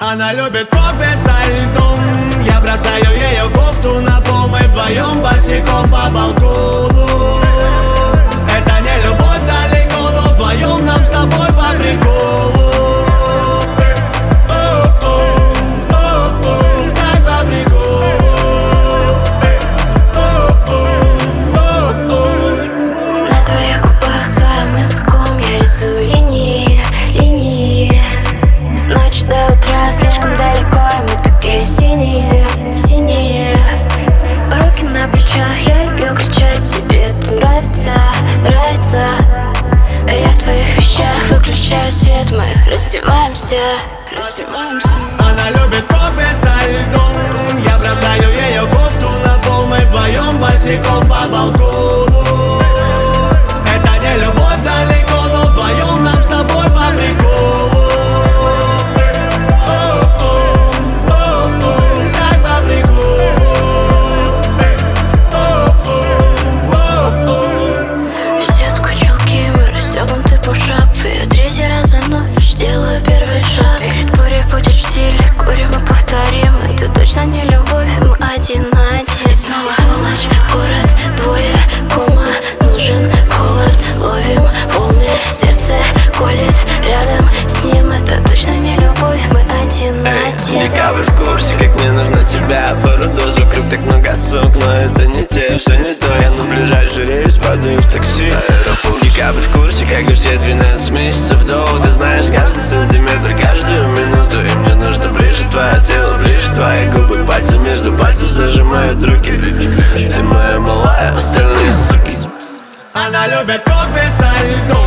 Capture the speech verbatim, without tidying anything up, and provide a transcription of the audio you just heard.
Она любит кофе со льдом. Я бросаю ее кофту на пол. Мы вдвоем босиком по балкону. Это не любовь далеко, но вдвоем нам с тобой по приколу. На твоих губах своим языком я рисую линии, линии. С ночи до утра слишком далеко, и мы такие синие, синие. Руки на плечах, я люблю кричать тебе. Это нравится, нравится. А я в твоих вещах выключаю свет. Мы раздеваемся, раздеваемся. Она любит кофе со льдом. Я бросаю ее кофту на пол. Мы вдвоем босиком по балкону. Это не любовь далеко, но вдвоем нам с тобой по приколу. Так по приколу. В сетку чулки мы расстегнуты по шапке. Я третий раз за ночь делаю первый шаг. Перед бурей будет в стиле, курим и повторим. Это точно не любовь, мы один на один. И снова полночь, город, двое, кома. Нужен холод, ловим волны. Сердце колет рядом с ним. Это точно не любовь, мы один на один. Декабрь в курсе, как мне нужна тебя. Пару доз, вокруг так много сок, но это не те, все не то. Я на ближайший рейс падаю в такси. Декабрь в курсе, как и все двенадцать месяцев до. Ты знаешь каждый сантиметр, каждую минуту. И мне нужно ближе твое тело, ближе твои губы. Пальцы между пальцев зажимают руки. Ты моя малая, остальные суки. Она любит кофе со льдом.